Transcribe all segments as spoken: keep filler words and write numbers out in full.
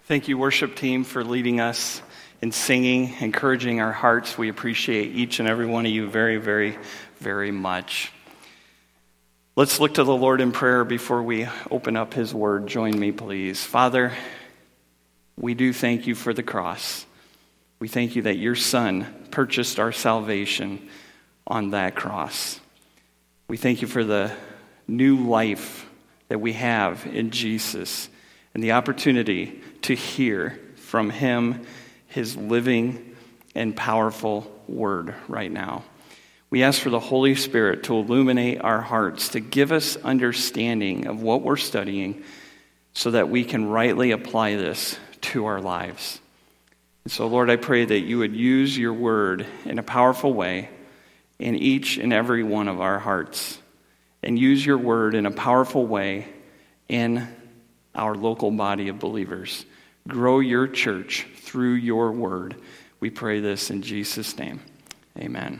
Thank you, worship team, for leading us in singing, encouraging our hearts. We appreciate each and every one of you very, very, very much. Let's look to the Lord in prayer before we open up his word. Join me, please. Father, we do thank you for the cross. We thank you that your Son purchased our salvation on that cross. We thank you for the new life that we have in Jesus and the opportunity to hear from him his living and powerful word right now. We ask for the Holy Spirit to illuminate our hearts, to give us understanding of what we're studying so that we can rightly apply this to our lives. And so, Lord, I pray that you would use your word in a powerful way in each and every one of our hearts, and use your word in a powerful way in our local body of believers. Grow your church through your word. We pray this in Jesus' name. Amen.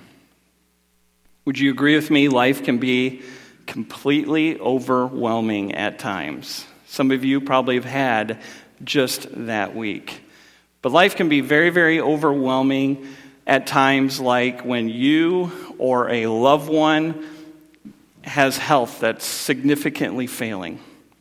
Would you agree with me? Life can be completely overwhelming at times. Some of you probably have had just that week. But life can be very, very overwhelming at times, like when you or a loved one has health that's significantly failing.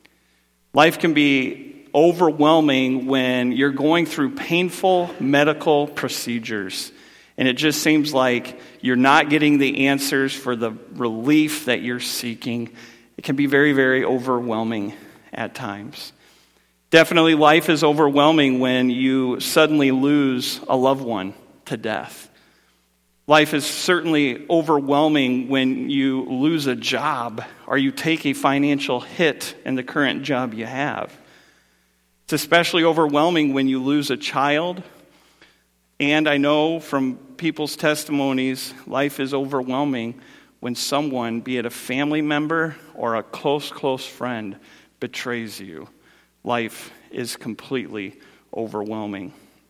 Life can be overwhelming when you're going through painful medical procedures and it just seems like you're not getting the answers for the relief that you're seeking. It can be very, very overwhelming at times. Definitely life is overwhelming when you suddenly lose a loved one to death. Life is certainly overwhelming when you lose a job or you take a financial hit in the current job you have. It's especially overwhelming when you lose a child. And I know from people's testimonies, life is overwhelming when someone, be it a family member or a close, close friend, betrays you. Life is completely overwhelming.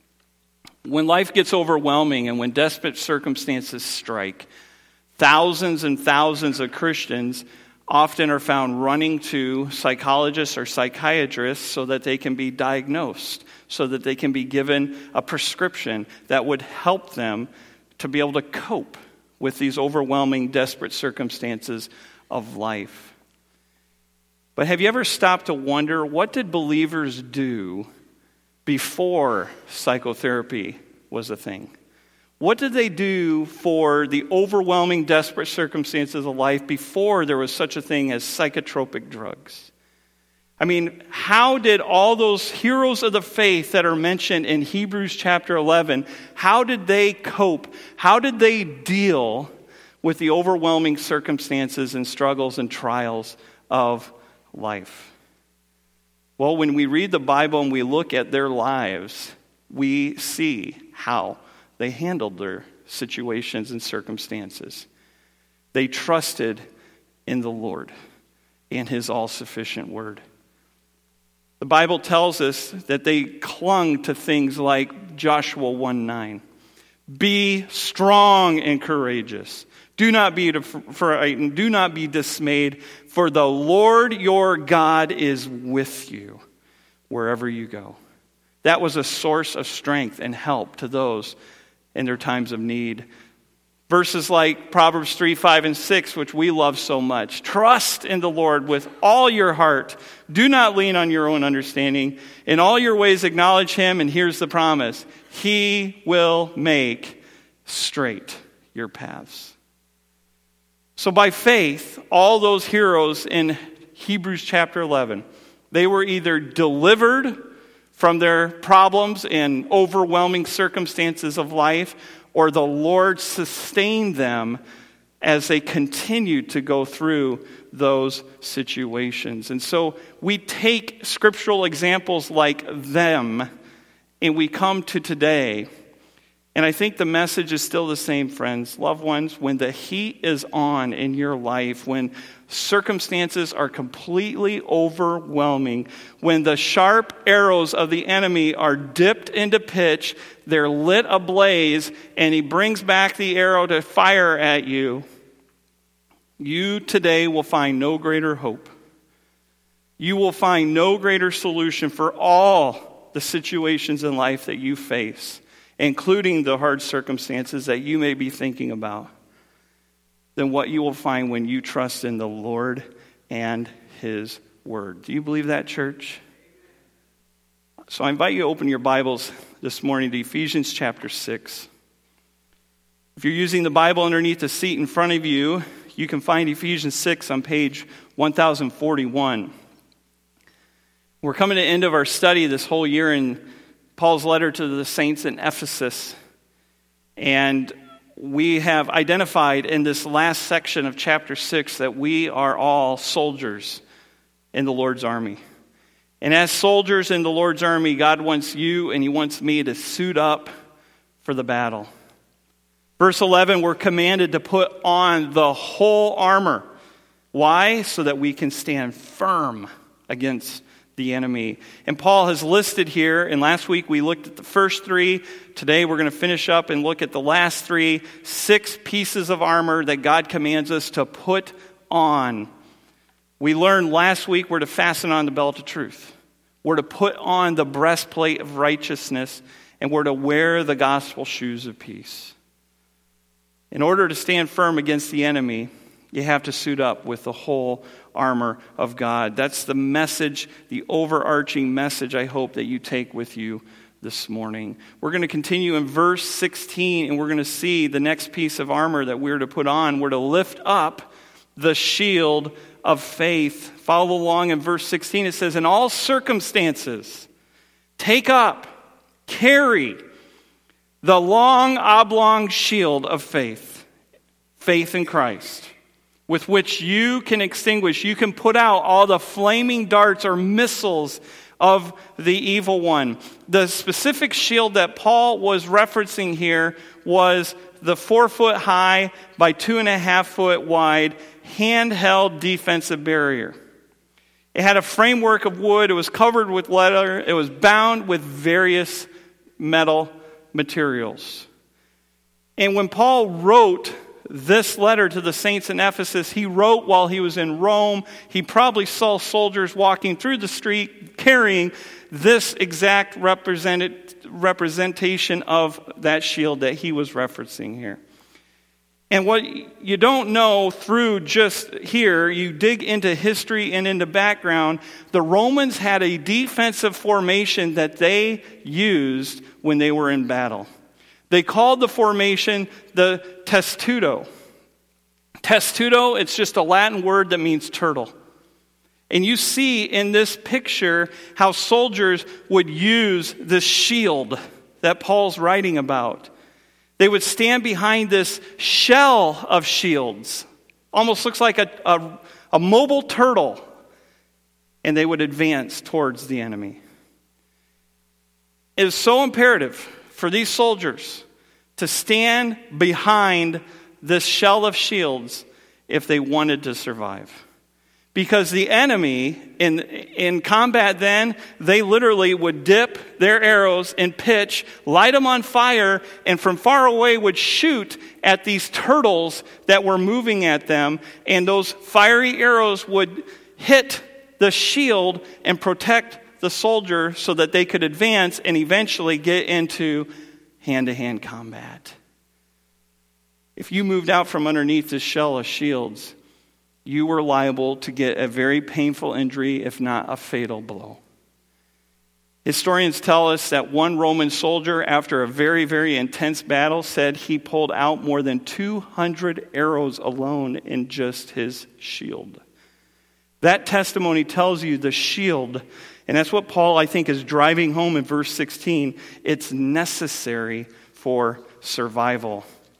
When life gets overwhelming and when desperate circumstances strike, thousands and thousands of Christians often are found running to psychologists or psychiatrists so that they can be diagnosed, so that they can be given a prescription that would help them to be able to cope with these overwhelming, desperate circumstances of life. But have you ever stopped to wonder, what did believers do before psychotherapy was a thing? What did they do for the overwhelming, desperate circumstances of life before there was such a thing as psychotropic drugs? I mean, how did all those heroes of the faith that are mentioned in Hebrews chapter eleven, how did they cope? How did they deal with the overwhelming circumstances and struggles and trials of life? Well, when we read the Bible and we look at their lives, we see how they handled their situations and circumstances. They trusted in the Lord and his all-sufficient word. The Bible tells us that they clung to things like Joshua one nine. Be strong and courageous. Do not be frightened. Do not be dismayed, for the Lord your God is with you wherever you go. That was a source of strength and help to those in their times of need. Verses like Proverbs three, five, and six, which we love so much. Trust in the Lord with all your heart. Do not lean on your own understanding. In all your ways acknowledge him, and here's the promise. He will make straight your paths. So by faith, all those heroes in Hebrews chapter eleven, they were either delivered from their problems and overwhelming circumstances of life, or the Lord sustained them as they continued to go through those situations. And so we take scriptural examples like them, and we come to today. And I think the message is still the same, friends. Loved ones, when the heat is on in your life, when circumstances are completely overwhelming, when the sharp arrows of the enemy are dipped into pitch, they're lit ablaze, and he brings back the arrow to fire at you, you today will find no greater hope. You will find no greater solution for all the situations in life that you face, including the hard circumstances that you may be thinking about, than what you will find when you trust in the Lord and His Word. Do you believe that, church? So I invite you to open your Bibles this morning to Ephesians chapter six. If you're using the Bible underneath the seat in front of you, you can find Ephesians six on page one thousand forty-one. We're coming to the end of our study this whole year in Paul's letter to the saints in Ephesus. And we have identified in this last section of chapter six that we are all soldiers in the Lord's army. And as soldiers in the Lord's army, God wants you and He wants me to suit up for the battle. Verse eleven, we're commanded to put on the whole armor. Why? So that we can stand firm against the enemy. And Paul has listed here, and last week we looked at the first three. Today we're going to finish up and look at the last three, six pieces of armor that God commands us to put on. We learned last week we're to fasten on the belt of truth. We're to put on the breastplate of righteousness, and we're to wear the gospel shoes of peace. In order to stand firm against the enemy, you have to suit up with the whole armor of God. That's the message, the overarching message I hope that you take with you this morning. We're going to continue in verse sixteen, and we're going to see the next piece of armor that we're to put on. We're to lift up the shield of faith. Follow along in verse sixteen. It says, in all circumstances, take up, carry the long oblong shield of faith, faith in Christ, with which you can extinguish, you can put out all the flaming darts or missiles of the evil one. The specific shield that Paul was referencing here was the four foot high by two and a half foot wide handheld defensive barrier. It had a framework of wood. It was covered with leather. It was bound with various metal materials. And when Paul wrote this letter to the saints in Ephesus, he wrote while he was in Rome. He probably saw soldiers walking through the street carrying this exact represented, representation of that shield that he was referencing here. And what you don't know through just here, you dig into history and into background, the Romans had a defensive formation that they used when they were in battle. They called the formation the testudo. Testudo, it's just a Latin word that means turtle. And you see in this picture how soldiers would use this shield that Paul's writing about. They would stand behind this shell of shields. Almost looks like a, a, a mobile turtle. And they would advance towards the enemy. It is so imperative for these soldiers to stand behind this shell of shields if they wanted to survive. Because the enemy, in, in combat then, they literally would dip their arrows in pitch, light them on fire, and from far away would shoot at these turtles that were moving at them. And those fiery arrows would hit the shield and protect the soldier so that they could advance and eventually get into hand-to-hand combat. If you moved out from underneath this shell of shields, you were liable to get a very painful injury, if not a fatal blow. Historians tell us that one Roman soldier, after a very, very intense battle, said he pulled out more than two hundred arrows alone in just his shield. That testimony tells you the shield, and that's what Paul, I think, is driving home in verse sixteen. It's necessary for survival.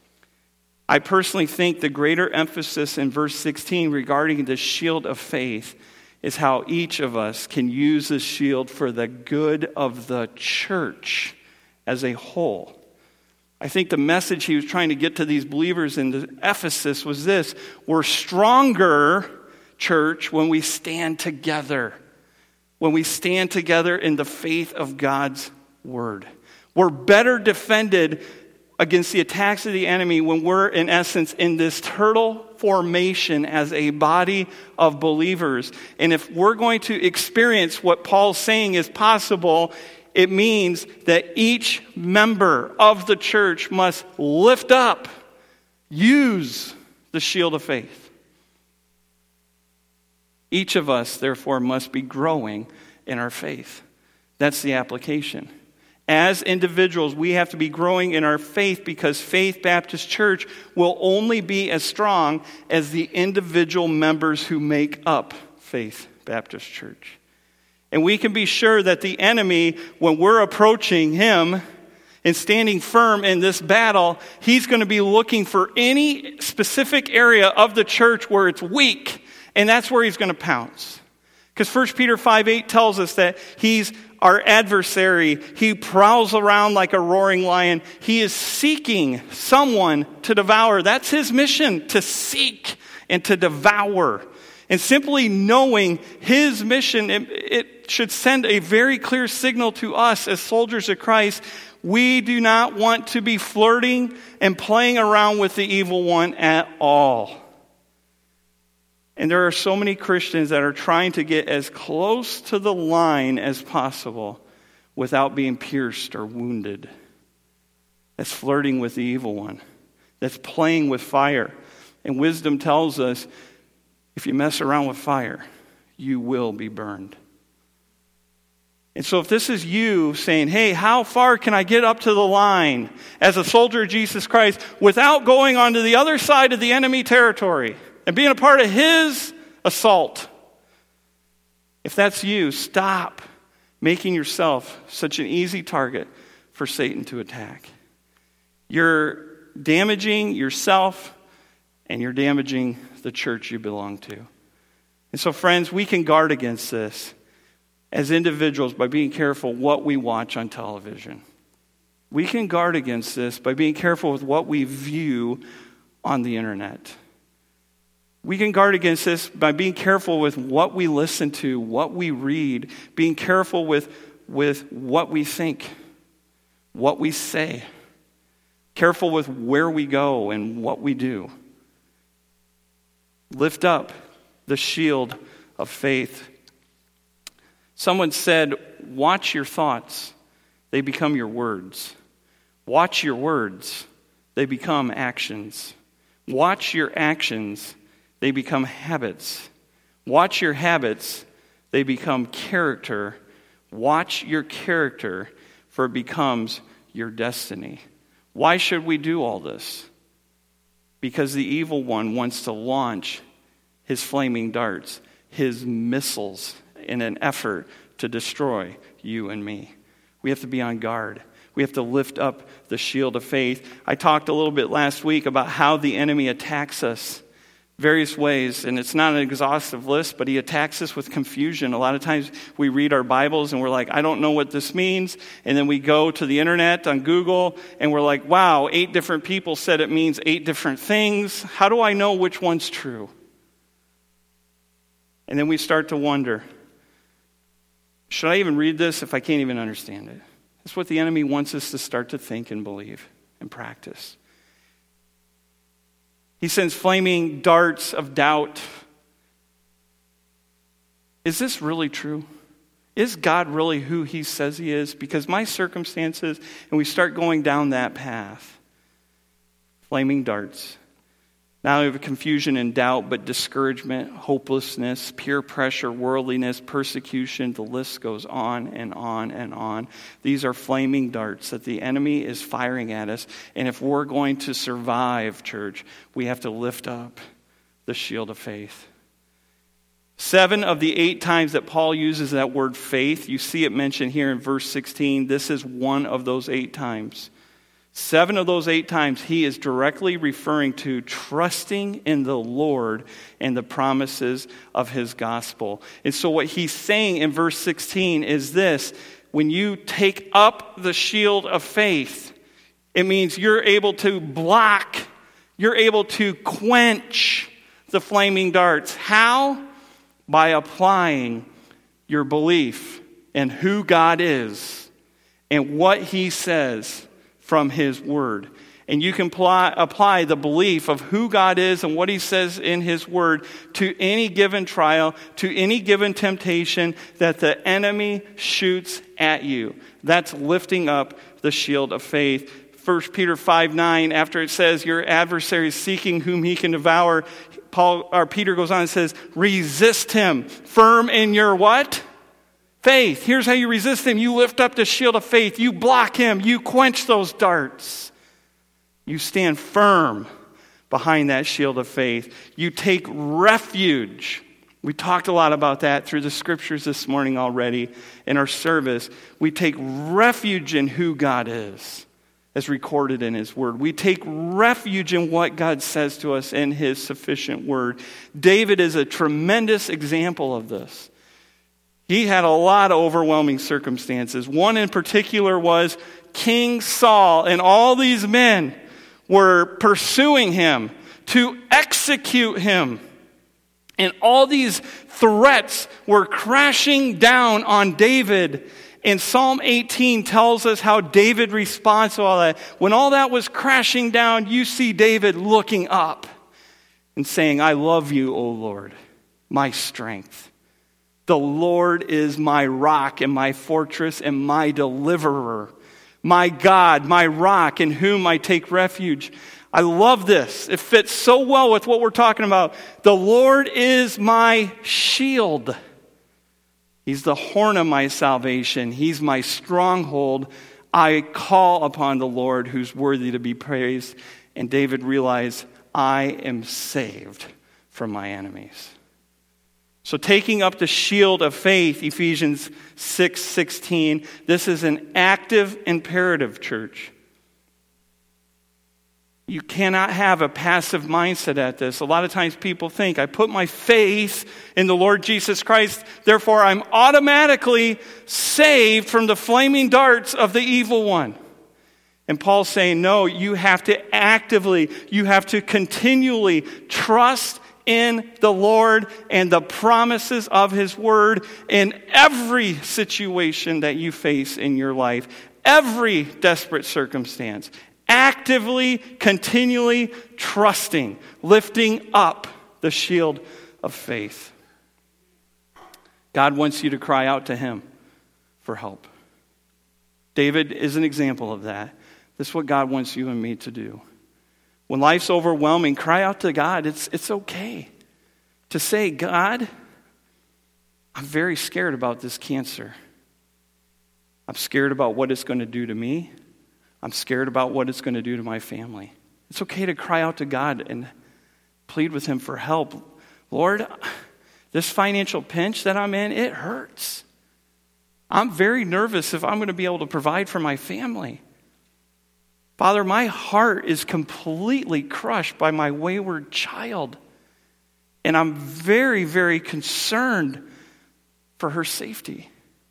I personally think the greater emphasis in verse sixteen regarding the shield of faith is how each of us can use this shield for the good of the church as a whole. I think the message he was trying to get to these believers in Ephesus was this: we're stronger, church, when we stand together. When we stand together in the faith of God's word. We're better defended against the attacks of the enemy when we're, in essence, in this turtle formation as a body of believers. And if we're going to experience what Paul's saying is possible It means that each member of the church must lift up, use the shield of faith. Each of us, therefore, must be growing in our faith. That's the application. As individuals, we have to be growing in our faith because Faith Baptist Church will only be as strong as the individual members who make up Faith Baptist Church. And we can be sure that the enemy, when we're approaching him and standing firm in this battle, he's going to be looking for any specific area of the church where it's weak, and that's where he's going to pounce. Because First Peter five eight tells us that he's our adversary. He prowls around like a roaring lion. He is seeking someone to devour. That's his mission, to seek and to devour. And simply knowing his mission, it, it should send a very clear signal to us as soldiers of Christ. We do not want to be flirting and playing around with the evil one at all. And there are so many Christians that are trying to get as close to the line as possible without being pierced or wounded. That's flirting with the evil one. That's playing with fire. And wisdom tells us, if you mess around with fire, you will be burned. And so if this is you saying, hey, how far can I get up to the line as a soldier of Jesus Christ without going onto the other side of the enemy territory and being a part of his assault? If that's you, stop making yourself such an easy target for Satan to attack. You're damaging yourself and you're damaging the church you belong to. And so, friends, we can guard against this as individuals by being careful what we watch on television. We can guard against this by being careful with what we view on the internet. We can guard against this by being careful with what we listen to, what we read, being careful with, with what we think, what we say, careful with where we go and what we do. Lift up the shield of faith. Someone said, watch your thoughts, they become your words. Watch your words, they become actions. Watch your actions, they become habits. Watch your habits, they become character. Watch your character, for it becomes your destiny. Why should we do all this? Because the evil one wants to launch his flaming darts, his missiles, in an effort to destroy you and me. We have to be on guard. We have to lift up the shield of faith. I talked a little bit last week about how the enemy attacks us various ways, and it's not an exhaustive list, but he attacks us with confusion. A lot of times we read our Bibles and we're like, I don't know what this means, and then we go to the internet on Google and we're like, wow, eight different people said it means eight different things. How do I know which one's true? And then we start to wonder, should I even read this if I can't even understand it? That's what the enemy wants us to start to think and believe and practice. He sends flaming darts of doubt. Is this really true? Is God really who he says he is? Because my circumstances, and we start going down that path. Flaming darts. Not only confusion and doubt, but discouragement, hopelessness, peer pressure, worldliness, persecution. The list goes on and on and on. These are flaming darts that the enemy is firing at us. And if we're going to survive, church, we have to lift up the shield of faith. Seven of the eight times that Paul uses that word faith, you see it mentioned here in verse sixteen. This is one of those eight times. Seven of those eight times, he is directly referring to trusting in the Lord and the promises of his gospel. And so what he's saying in verse sixteen is this: when you take up the shield of faith, it means you're able to block, you're able to quench the flaming darts. How? By applying your belief in who God is and what he says from his word. And you can apply, apply the belief of who God is and what he says in his word to any given trial, to any given temptation that the enemy shoots at you. That's lifting up the shield of faith. First Peter five nine, after it says your adversary is seeking whom he can devour, Paul or Peter goes on and says, resist him, firm in your what? Faith. Here's how you resist him. You lift up the shield of faith. You block him. You quench those darts. You stand firm behind that shield of faith. You take refuge. We talked a lot about that through the scriptures this morning already in our service. We take refuge in who God is, as recorded in his word. We take refuge in what God says to us in his sufficient word. David is a tremendous example of this. He had a lot of overwhelming circumstances. One in particular was King Saul and all these men were pursuing him to execute him. And all these threats were crashing down on David. And Psalm eighteen tells us how David responds to all that. When all that was crashing down, you see David looking up and saying, I love you, O Lord, my strength. The Lord is my rock and my fortress and my deliverer. My God, my rock, in whom I take refuge. I love this. It fits so well with what we're talking about. The Lord is my shield. He's the horn of my salvation. He's my stronghold. I call upon the Lord who's worthy to be praised. And David realized, I am saved from my enemies. So taking up the shield of faith, Ephesians six sixteen, this is an active imperative, church. You cannot have a passive mindset at this. A lot of times people think, I put my faith in the Lord Jesus Christ, therefore I'm automatically saved from the flaming darts of the evil one. And Paul's saying, no, you have to actively, you have to continually trust in the Lord and the promises of his word in every situation that you face in your life, every desperate circumstance. Actively, continually trusting, lifting up the shield of faith. God wants you to cry out to him for help. David is an example of that. This is what God wants you and me to do. When life's overwhelming, cry out to God. It's, it's okay to say, God, I'm very scared about this cancer. I'm scared about what it's going to do to me. I'm scared about what it's going to do to my family. It's okay to cry out to God and plead with him for help. Lord, this financial pinch that I'm in, it hurts. I'm very nervous if I'm going to be able to provide for my family. Father, my heart is completely crushed by my wayward child. And I'm very, very concerned for her safety.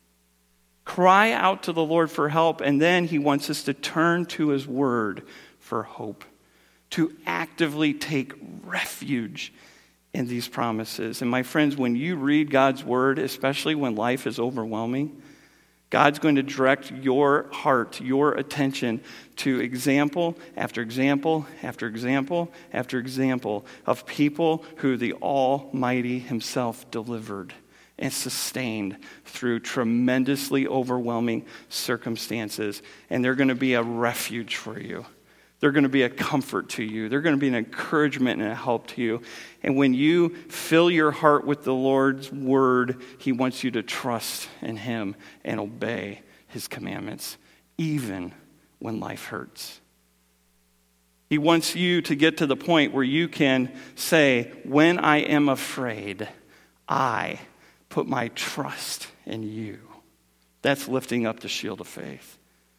Cry out to the Lord for help, and then he wants us to turn to his word for hope, to actively take refuge in these promises. And my friends, when you read God's word, especially when life is overwhelming, God's going to direct your heart, your attention to example after example after example after example of people who the Almighty himself delivered and sustained through tremendously overwhelming circumstances. And they're going to be a refuge for you. They're going to be a comfort to you. They're going to be an encouragement and a help to you. And when you fill your heart with the Lord's word, he wants you to trust in him and obey his commandments, even when life hurts. He wants you to get to the point where you can say, when I am afraid, I put my trust in you. That's lifting up the shield of faith.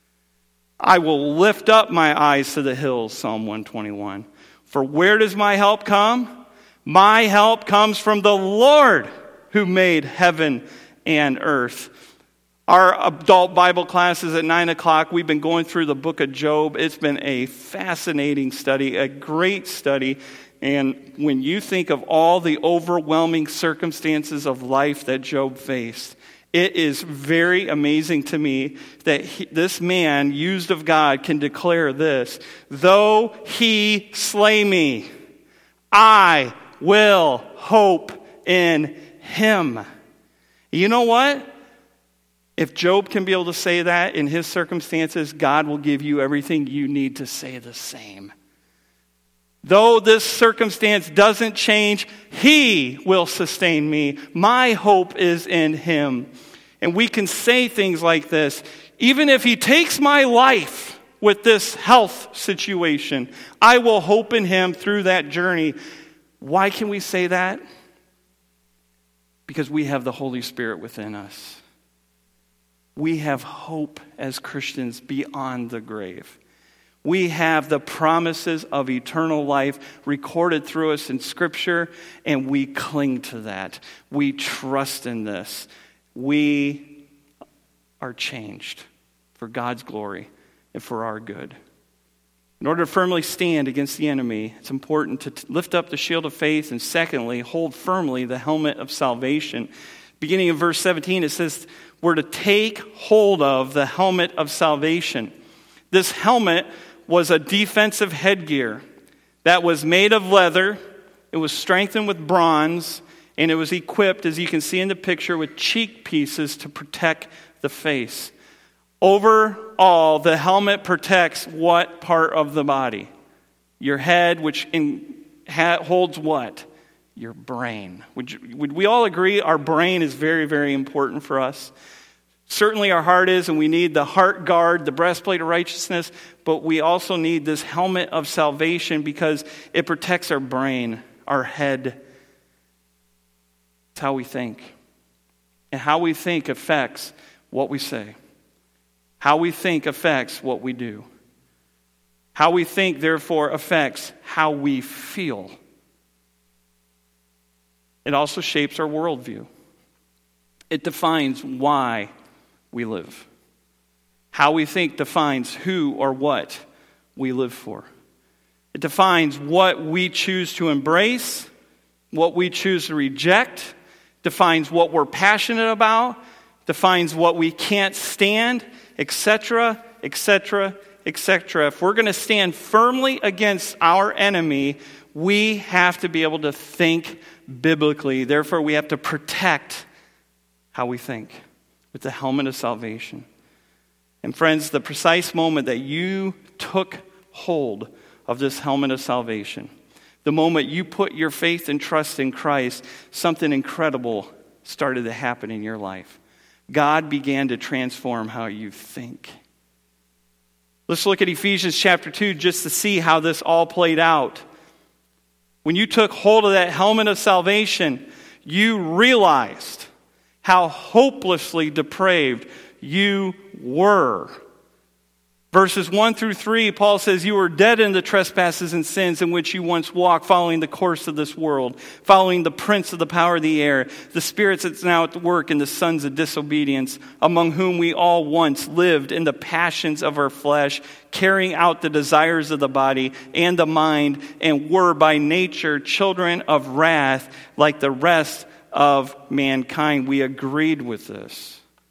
I will lift up my eyes to the hills, Psalm one twenty-one. For where does my help come? My help comes from the Lord who made heaven and earth. Our adult Bible class is at nine o'clock. We've been going through the book of Job. It's been a fascinating study, a great study. And when you think of all the overwhelming circumstances of life that Job faced, It is very amazing to me that he, this man, used of God, can declare this: though he slay me, I will hope in him. You know what? If Job can be able to say that in his circumstances, God will give you everything you need to say the same. Though this circumstance doesn't change, he will sustain me. My hope is in him. And we can say things like this: even if he takes my life with this health situation, I will hope in him through that journey. Why can we say that? Because we have the Holy Spirit within us. We have hope as Christians beyond the grave. We have the promises of eternal life recorded through us in Scripture, and we cling to that. We trust in this. We are changed for God's glory and for our good. In order to firmly stand against the enemy, it's important to lift up the shield of faith, and secondly, hold firmly the helmet of salvation. Beginning in verse seventeen, it says, we're to take hold of the helmet of salvation. This helmet was a defensive headgear that was made of leather. It was strengthened with bronze, and it was equipped, as you can see in the picture, with cheek pieces to protect the face. Overall, the helmet protects what part of the body? Your head, which in, ha, holds what? Your brain. Would, you, would we all agree our brain is very, very important for us? Certainly our heart is, and we need the heart guard, the breastplate of righteousness, but we also need this helmet of salvation because it protects our brain, our head. It's how we think. And how we think affects what we say. How we think affects what we do. How we think, therefore, affects how we feel. It also shapes our worldview. It defines why we live. How we think defines who or what we live for. It defines what we choose to embrace, what we choose to reject, defines what we're passionate about, defines what we can't stand, et cetera, et cetera, et cetera. If we're going to stand firmly against our enemy, we have to be able to think biblically. Therefore, we have to protect how we think with the helmet of salvation. And friends, the precise moment that you took hold of this helmet of salvation, the moment you put your faith and trust in Christ, something incredible started to happen in your life. God began to transform how you think. Let's look at Ephesians chapter two just to see how this all played out. When you took hold of that helmet of salvation, you realized how hopelessly depraved you were. Verses one through three, Paul says, you were dead in the trespasses and sins in which you once walked, following the course of this world, following the prince of the power of the air, the spirits that's now at work in the sons of disobedience, among whom we all once lived in the passions of our flesh, carrying out the desires of the body and the mind, and were by nature children of wrath like the rest of mankind. We agreed with this.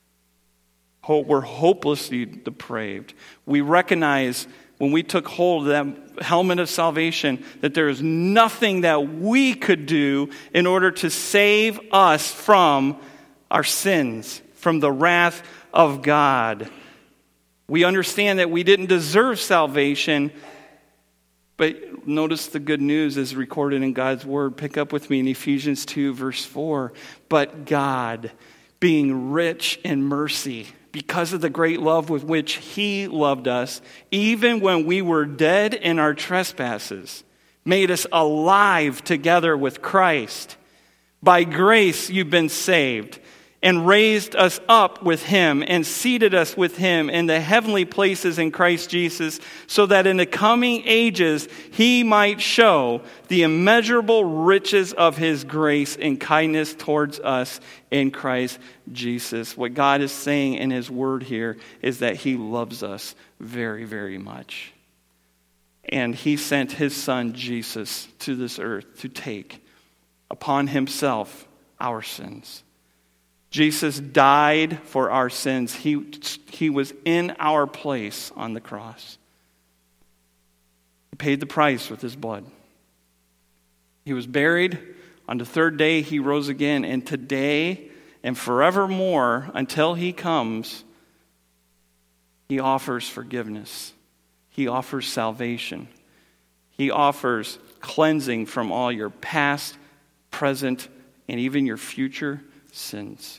We're hopelessly depraved. We recognize when we took hold of that helmet of salvation that there is nothing that we could do in order to save us from our sins, from the wrath of God. We understand that we didn't deserve salvation, but notice the good news is recorded in God's word. Pick up with me in Ephesians two, verse four. But God, being rich in mercy, because of the great love with which he loved us, even when we were dead in our trespasses, made us alive together with Christ. By grace you've been saved, and raised us up with him, and seated us with him in the heavenly places in Christ Jesus, so that in the coming ages he might show the immeasurable riches of his grace and kindness towards us in Christ Jesus. What God is saying in his word here is that he loves us very, very much. And he sent his son Jesus to this earth to take upon himself our sins. Jesus died for our sins. He, he was in our place on the cross. He paid the price with his blood. He was buried. On the third day, he rose again. And today and forevermore, until he comes, he offers forgiveness. He offers salvation. He offers cleansing from all your past, present, and even your future sins.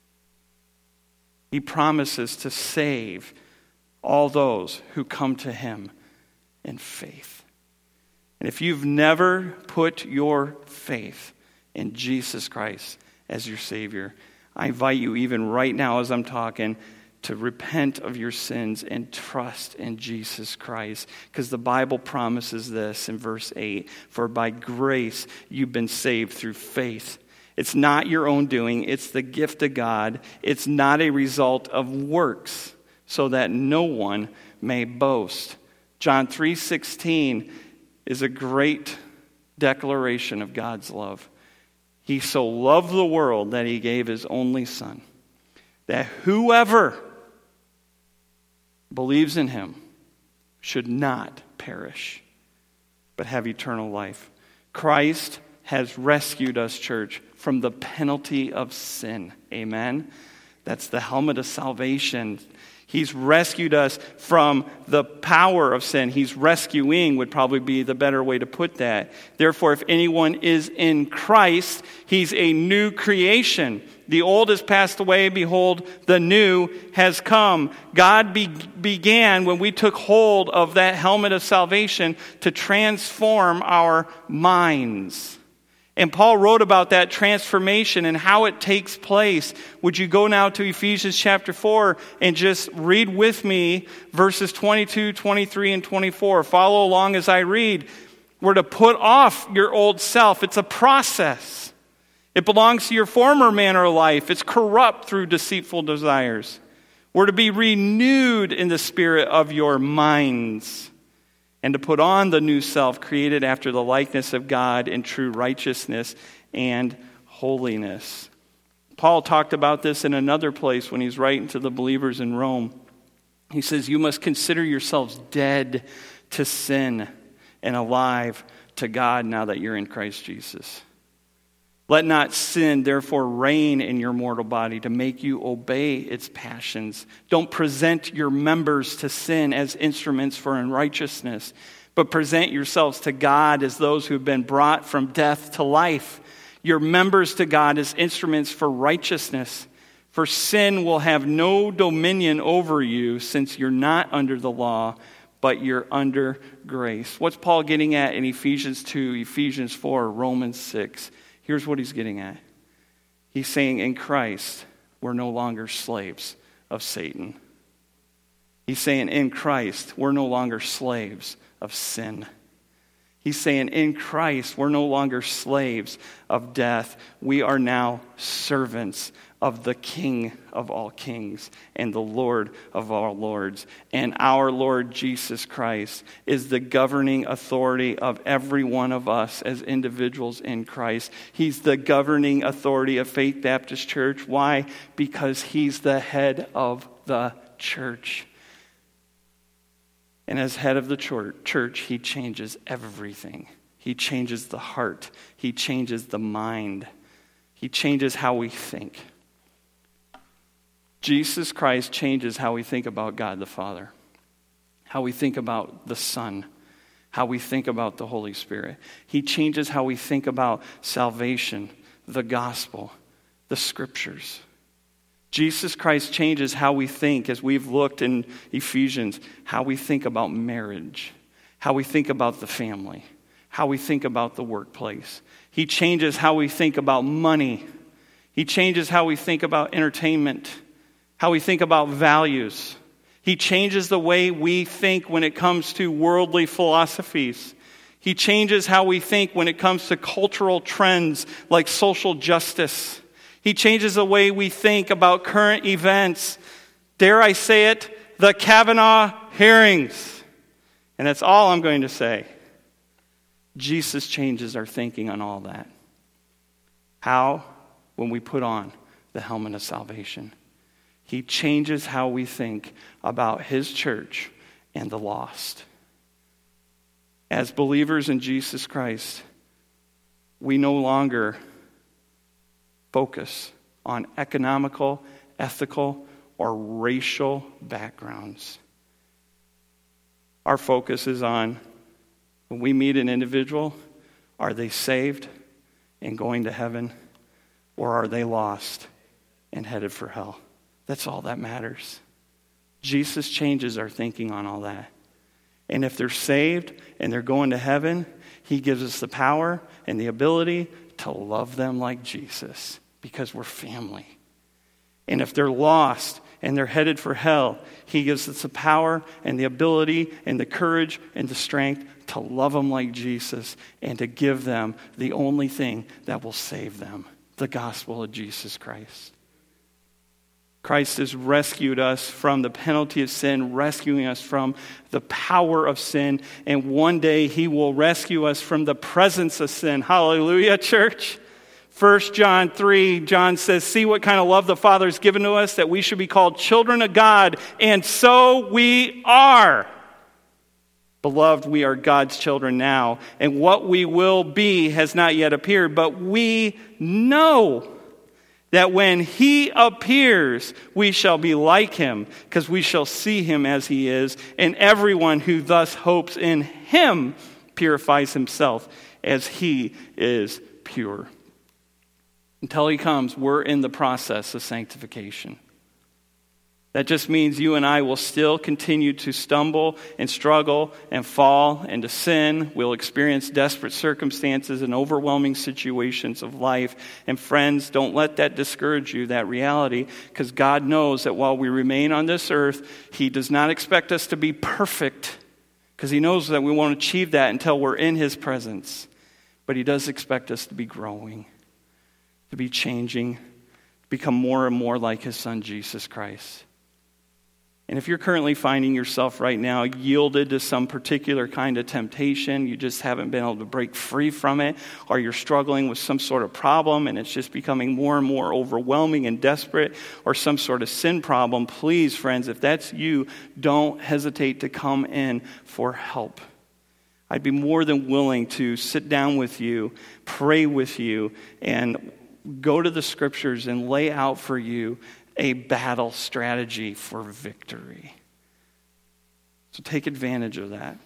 He promises to save all those who come to him in faith. And if you've never put your faith in Jesus Christ as your Savior, I invite you even right now as I'm talking to repent of your sins and trust in Jesus Christ. Because the Bible promises this in verse eight, for by grace you've been saved through faith. It's not your own doing, it's the gift of God. It's not a result of works, so that no one may boast. John three sixteen is a great declaration of God's love. He so loved the world that he gave his only Son, that whoever believes in him should not perish, but have eternal life. Christ has rescued us, church, from the penalty of sin. Amen? That's the helmet of salvation. He's rescued us from the power of sin. He's rescuing would probably be the better way to put that. Therefore, if anyone is in Christ, he's a new creation. The old has passed away. Behold, the new has come. God be- began when we took hold of that helmet of salvation to transform our minds. And Paul wrote about that transformation and how it takes place. Would you go now to Ephesians chapter four and just read with me verses twenty-two, twenty-three, and twenty-four. Follow along as I read. We're to put off your old self. It's a process. It belongs to your former manner of life. It's corrupt through deceitful desires. We're to be renewed in the spirit of your minds, and to put on the new self created after the likeness of God in true righteousness and holiness. Paul talked about this in another place when he's writing to the believers in Rome. He says, you must consider yourselves dead to sin and alive to God now that you're in Christ Jesus. Let not sin, therefore, reign in your mortal body to make you obey its passions. Don't present your members to sin as instruments for unrighteousness, but present yourselves to God as those who have been brought from death to life. Your members to God as instruments for righteousness. For sin will have no dominion over you, since you're not under the law, but you're under grace. What's Paul getting at in Ephesians two, Ephesians four, Romans six? Here's what he's getting at. He's saying in Christ, we're no longer slaves of Satan. He's saying in Christ, we're no longer slaves of sin. He's saying in Christ, we're no longer slaves of death. We are now servants of the King of all kings and the Lord of all lords. And our Lord Jesus Christ is the governing authority of every one of us as individuals in Christ. He's the governing authority of Faith Baptist Church. Why? Because he's the head of the church. And as head of the church, he changes everything. He changes the heart. He changes the mind. He changes how we think. Jesus Christ changes how we think about God the Father, how we think about the Son, how we think about the Holy Spirit. He changes how we think about salvation, the gospel, the scriptures. Jesus Christ changes how we think, as we've looked in Ephesians, how we think about marriage, how we think about the family, how we think about the workplace. He changes how we think about money. He changes how we think about entertainment, how we think about values. He changes the way we think when it comes to worldly philosophies. He changes how we think when it comes to cultural trends like social justice. He changes the way we think about current events. Dare I say it, the Kavanaugh hearings. And that's all I'm going to say. Jesus changes our thinking on all that. How? When we put on the helmet of salvation. He changes how we think about his church and the lost. As believers in Jesus Christ, we no longer focus on economical, ethical, or racial backgrounds. Our focus is on, when we meet an individual, are they saved and going to heaven, or are they lost and headed for hell? That's all that matters. Jesus changes our thinking on all that. And if they're saved and they're going to heaven, he gives us the power and the ability to love them like Jesus, because we're family. And if they're lost and they're headed for hell, he gives us the power and the ability and the courage and the strength to love them like Jesus and to give them the only thing that will save them, the gospel of Jesus Christ. Christ has rescued us from the penalty of sin, rescuing us from the power of sin, and one day he will rescue us from the presence of sin. Hallelujah, church. First John three, John says, see what kind of love the Father has given to us, that we should be called children of God, and so we are. Beloved, we are God's children now, and what we will be has not yet appeared, but we know that when he appears, we shall be like him, because we shall see him as he is, and everyone who thus hopes in him purifies himself as he is pure. Until he comes, we're in the process of sanctification. That just means you and I will still continue to stumble and struggle and fall and to sin. We'll experience desperate circumstances and overwhelming situations of life. And friends, don't let that discourage you, that reality, because God knows that while we remain on this earth, he does not expect us to be perfect, because he knows that we won't achieve that until we're in his presence. But he does expect us to be growing, to be changing, to become more and more like his son, Jesus Christ. And if you're currently finding yourself right now yielded to some particular kind of temptation, you just haven't been able to break free from it, or you're struggling with some sort of problem and it's just becoming more and more overwhelming and desperate, or some sort of sin problem, please, friends, if that's you, don't hesitate to come in for help. I'd be more than willing to sit down with you, pray with you, and go to the scriptures and lay out for you a battle strategy for victory. So take advantage of that.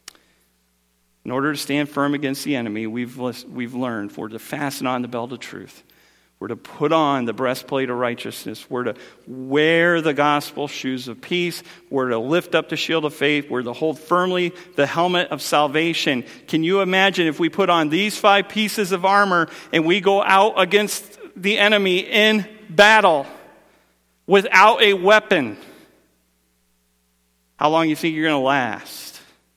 In order to stand firm against the enemy, we've, we've learned we're to fasten on the belt of truth. We're to put on the breastplate of righteousness. We're to wear the gospel shoes of peace. We're to lift up the shield of faith. We're to hold firmly the helmet of salvation. Can you imagine if we put on these five pieces of armor and we go out against the enemy in battle without a weapon? How long do you think you're going to last?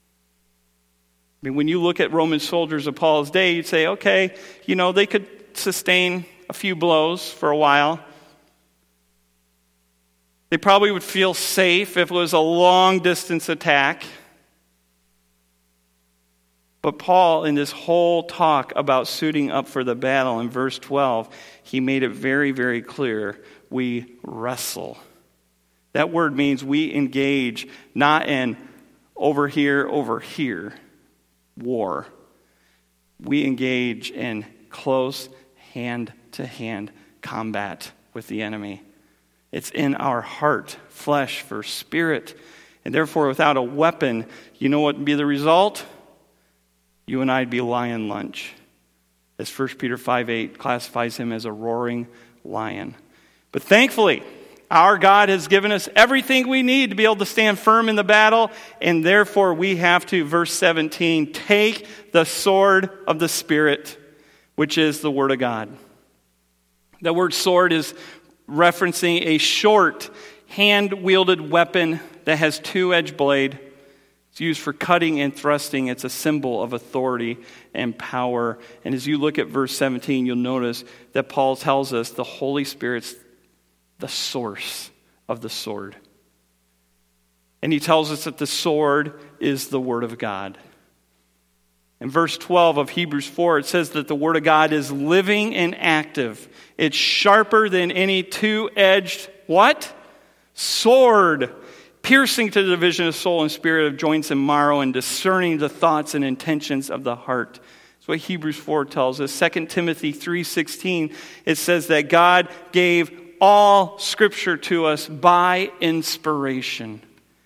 I mean, when you look at Roman soldiers of Paul's day, you'd say, okay, you know, they could sustain a few blows for a while. They probably would feel safe if it was a long-distance attack. But Paul, in this whole talk about suiting up for the battle in verse twelve, he made it very, very clear. We wrestle. That word means we engage not in over here, over here war. We engage in close hand-to-hand combat with the enemy. It's in our heart, flesh for spirit. And therefore, without a weapon, you know what would be the result? You and I'd be lion lunch. As First Peter five eight classifies him as a roaring lion. But thankfully, our God has given us everything we need to be able to stand firm in the battle, and therefore we have to, verse seventeen, take the sword of the Spirit, which is the Word of God. The word sword is referencing a short, hand-wielded weapon that has two-edged blade. It's used for cutting and thrusting. It's a symbol of authority and power. And as you look at verse seventeen, you'll notice that Paul tells us the Holy Spirit's the source of the sword. And he tells us that the sword is the Word of God. In verse twelve of Hebrews four, it says that the Word of God is living and active. It's sharper than any two-edged, what? Sword, piercing to the division of soul and spirit, of joints and marrow, and discerning the thoughts and intentions of the heart. That's what Hebrews four tells us. Second Timothy three sixteen, it says that God gave all Scripture to us by inspiration.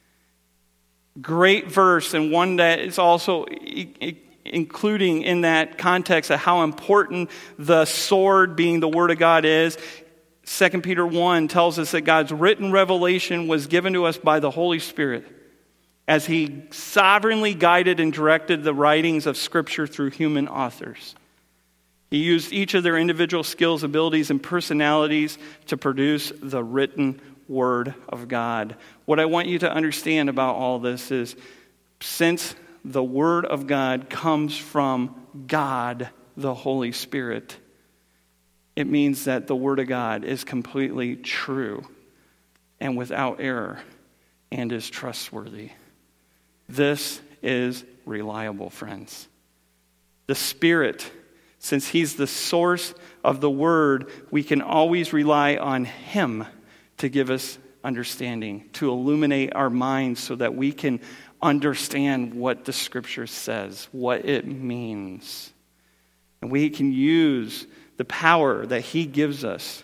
Great verse, and one that is also including in that context of how important the sword being the Word of God is. Second Peter one tells us that God's written revelation was given to us by the Holy Spirit as He sovereignly guided and directed the writings of Scripture through human authors. He used each of their individual skills, abilities, and personalities to produce the written Word of God. What I want you to understand about all this is, since the Word of God comes from God, the Holy Spirit, it means that the Word of God is completely true and without error and is trustworthy. This is reliable, friends. The Spirit, since He's the source of the Word, we can always rely on Him to give us understanding, to illuminate our minds so that we can understand what the Scripture says, what it means. And we can use the power that He gives us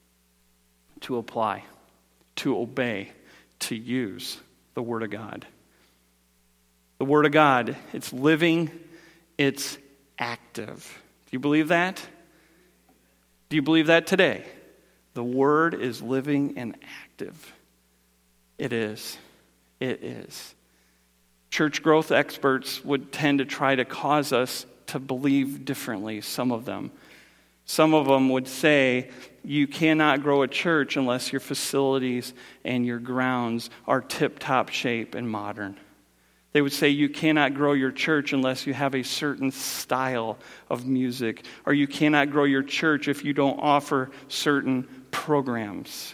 to apply, to obey, to use the Word of God. The Word of God, it's living, it's active. Do you believe that? Do you believe that today? The Word is living and active. It is. It is. Church growth experts would tend to try to cause us to believe differently, some of them. Some of them would say, you cannot grow a church unless your facilities and your grounds are tip-top shape and modern. They would say you cannot grow your church unless you have a certain style of music, or you cannot grow your church if you don't offer certain programs.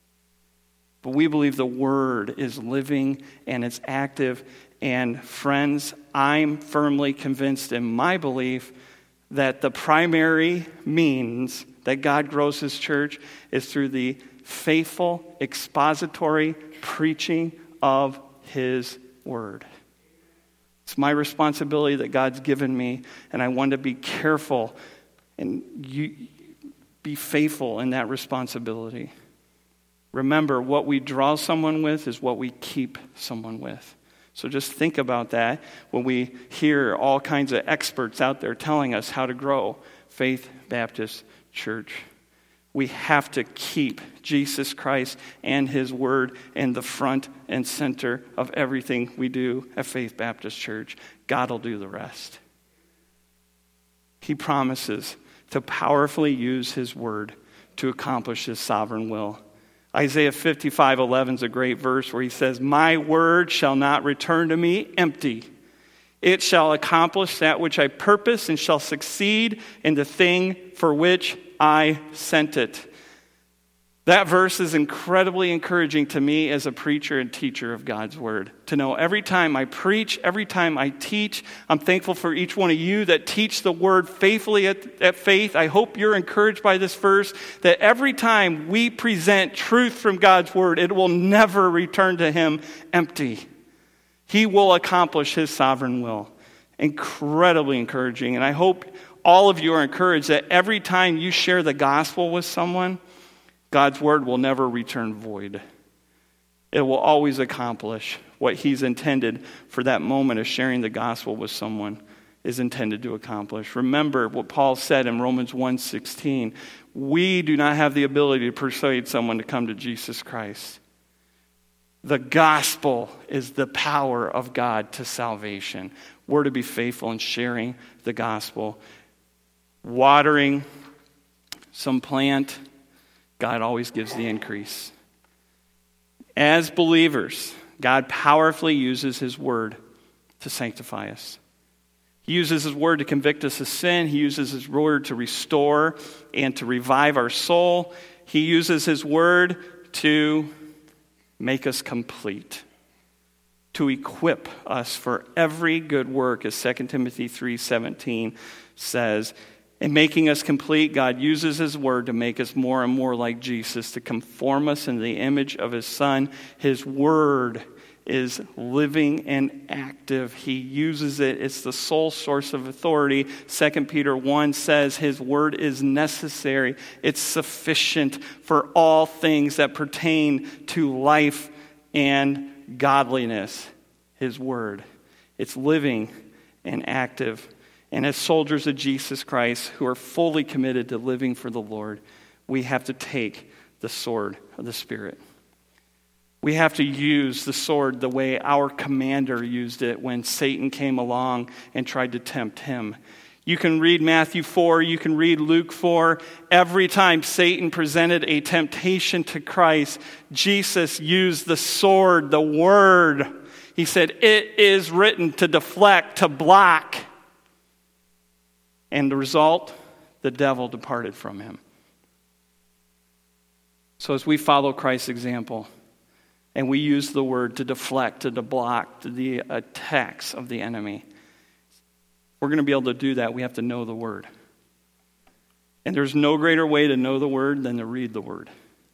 But we believe the Word is living and it's active. And friends, I'm firmly convinced in my belief that the primary means that God grows His church is through the faithful, expository preaching of His Word. It's my responsibility that God's given me, and I want to be careful and you, be faithful in that responsibility. Remember, what we draw someone with is what we keep someone with. So just think about that when we hear all kinds of experts out there telling us how to grow Faith Baptist Church. We have to keep Jesus Christ and His Word in the front and center of everything we do at Faith Baptist Church. God will do the rest. He promises to powerfully use His Word to accomplish His sovereign will. Isaiah fifty-five eleven is a great verse where He says, "My word shall not return to me empty. It shall accomplish that which I purpose and shall succeed in the thing for which I sent it." That verse is incredibly encouraging to me as a preacher and teacher of God's Word. To know every time I preach, every time I teach, I'm thankful for each one of you that teach the Word faithfully at, at Faith. I hope you're encouraged by this verse, that every time we present truth from God's Word, it will never return to Him empty. He will accomplish His sovereign will. Incredibly encouraging. And I hope all of you are encouraged that every time you share the gospel with someone, God's Word will never return void. It will always accomplish what He's intended for that moment of sharing the gospel with someone is intended to accomplish. Remember what Paul said in Romans one sixteen. We do not have the ability to persuade someone to come to Jesus Christ. The gospel is the power of God to salvation. We're to be faithful in sharing the gospel. Watering some plant, God always gives the increase. As believers, God powerfully uses His Word to sanctify us. He uses His Word to convict us of sin. He uses His Word to restore and to revive our soul. He uses His Word to make us complete, to equip us for every good work, as Second Timothy three seventeen says. In making us complete, God uses his word to make us more and more like Jesus, to conform us into the image of his Son. His word is living and active. He uses it. It's the sole source of authority. Second Peter one says his word is necessary. It's sufficient for all things that pertain to life and godliness. His word. It's living and active. And as soldiers of Jesus Christ who are fully committed to living for the Lord, we have to take the sword of the Spirit. We have to use the sword the way our commander used it when Satan came along and tried to tempt him. You can read Matthew four, you can read Luke four. Every time Satan presented a temptation to Christ, Jesus used the sword, the word. He said, "It is written," to deflect, to block. And the result, the devil departed from him. So as we follow Christ's example, and we use the word to deflect, to block the attacks of the enemy, we're going to be able to do that. We have to know the word. And there's no greater way to know the word than to read the word.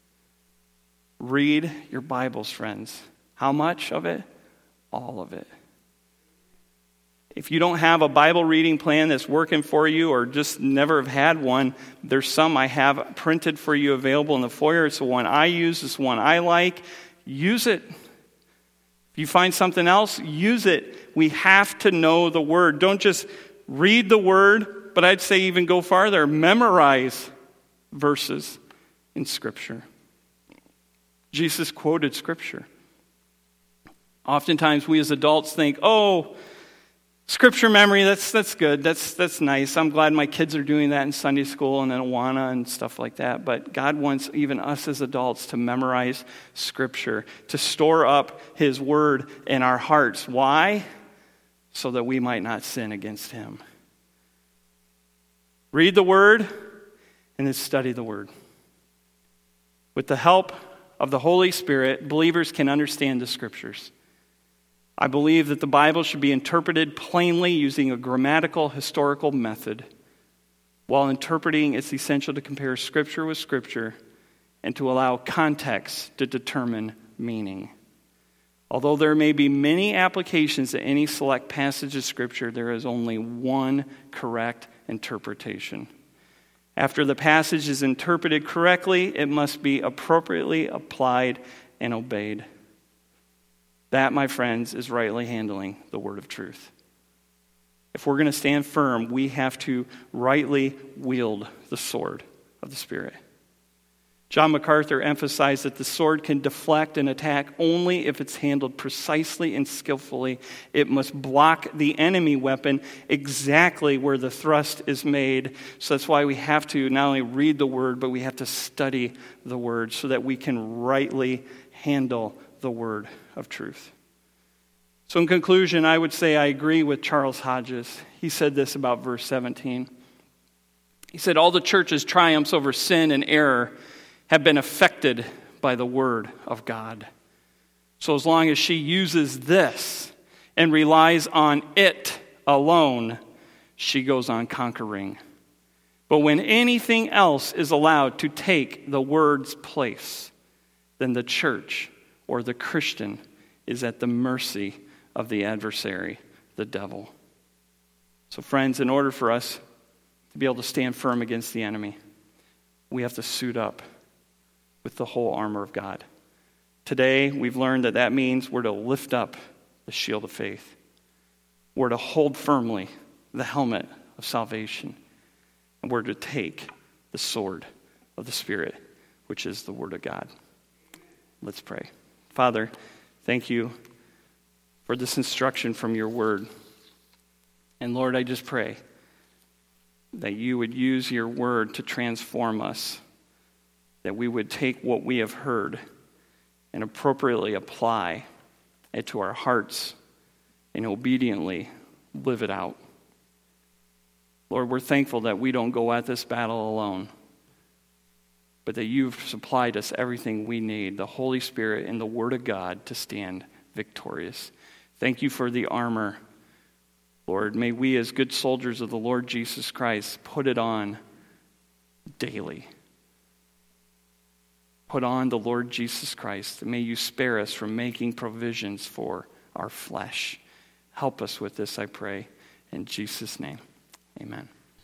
Read your Bibles, friends. How much of it? All of it. If you don't have a Bible reading plan that's working for you, or just never have had one, there's some I have printed for you available in the foyer. It's the one I use. It's the one I like. Use it. If you find something else, use it. We have to know the word. Don't just read the word, but I'd say even go farther. Memorize verses in Scripture. Jesus quoted Scripture. Oftentimes we as adults think, oh, Scripture memory, that's that's good. That's that's nice. I'm glad my kids are doing that in Sunday school and in Awana and stuff like that. But God wants even us as adults to memorize Scripture, to store up his word in our hearts. Why? So that we might not sin against him. Read the word and then study the word. With the help of the Holy Spirit, believers can understand the Scriptures. I believe that the Bible should be interpreted plainly using a grammatical, historical method. While interpreting, it's essential to compare Scripture with Scripture and to allow context to determine meaning. Although there may be many applications to any select passage of Scripture, there is only one correct interpretation. After the passage is interpreted correctly, it must be appropriately applied and obeyed. That, my friends, is rightly handling the word of truth. If we're going to stand firm, we have to rightly wield the sword of the Spirit. John MacArthur emphasized that the sword can deflect an attack only if it's handled precisely and skillfully. It must block the enemy weapon exactly where the thrust is made. So that's why we have to not only read the word, but we have to study the word so that we can rightly handle the word of truth. So in conclusion, I would say I agree with Charles Hodges. He said this about verse seventeen. He said, all the church's triumphs over sin and error have been affected by the word of God. So as long as she uses this and relies on it alone, she goes on conquering. But when anything else is allowed to take the word's place, then the church or the Christian is at the mercy of the adversary, the devil. So friends, in order for us to be able to stand firm against the enemy, we have to suit up with the whole armor of God. Today, we've learned that that means we're to lift up the shield of faith. We're to hold firmly the helmet of salvation. And we're to take the sword of the Spirit, which is the Word of God. Let's pray. Father, thank you for this instruction from your word. And Lord, I just pray that you would use your word to transform us, that we would take what we have heard and appropriately apply it to our hearts and obediently live it out. Lord, we're thankful that we don't go at this battle alone, but that you've supplied us everything we need, the Holy Spirit and the Word of God, to stand victorious. Thank you for the armor, Lord. May we as good soldiers of the Lord Jesus Christ put it on daily. Put on the Lord Jesus Christ. May you spare us from making provisions for our flesh. Help us with this, I pray. In Jesus' name, amen.